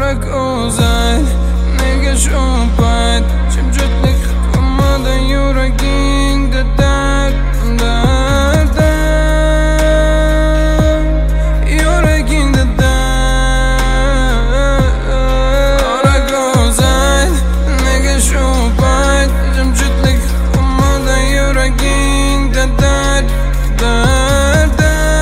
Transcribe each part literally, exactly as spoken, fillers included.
Qara go'zal, nega shu payt jimjitlik qilmadi yuragingda dard, dard, dard, yuragingda dard. Qara go'zal, nega shu payt jimjitlik qilmadi yuragingda dard, dard,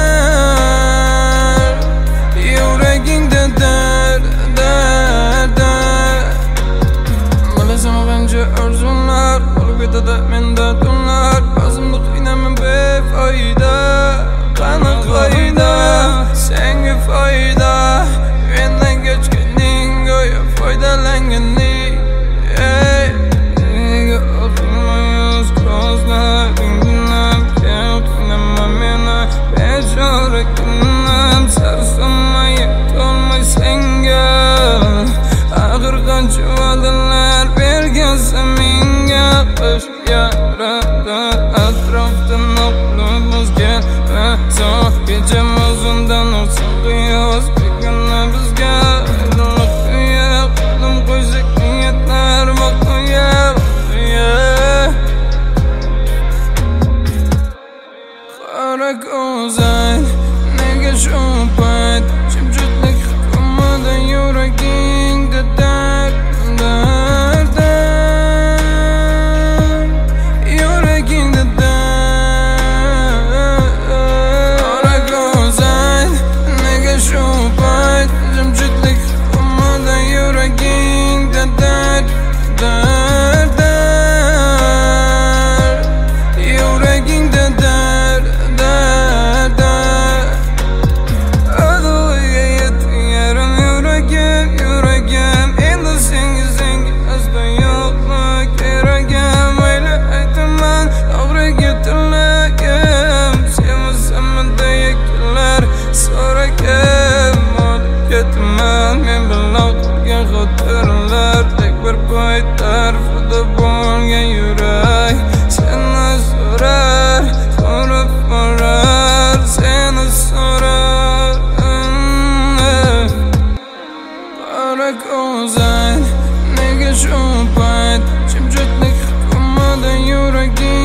dard, yuragingda dard, dard, dard. Bilasan qancha orzular bo'lib ketadi menda tunlar, o'zimni qiynaman befoyda. Qani qoida senga foyda, mendan kechganing go'yo foydalanganing. Ey nega o'qilmaysiz ko'zlaringdan, keltinma meni bechora kundan, sarsamay yetolmay senga. Axir qancha va'dalar bergansan menga, qish yarada atrofda noqulib o'zgar va so'ng kechamiz undan o'tsin qiyos begona bizga. Aydinlik uya qadam qo'ysak niyatlar voqea, voqea. Qara go'zal, nega shu payt jimjitlik qilmadi yuragingda dard, dard, dard, yuragingda dard. Qara go'zal, nega shu payt jimjitlik qilmadi yuragingda dard, dard, dard, yuragingda dard, dard, dard. Adoyga yetdi yarim yuragim, yuragim endi senga, senga aslo yo'qlik keragim. Mayli aytaman to'g'riga tilagim, sevmasammi deya kelar so'ragim. Olib ketaman men bilan qolgan xotiralar, tek bir poy tarafida bo'lgan yurak seni so'rar, so'rab borar, seni so'rar. Qara go'zal, nega shu payt jimjitlik qilmadi yuraging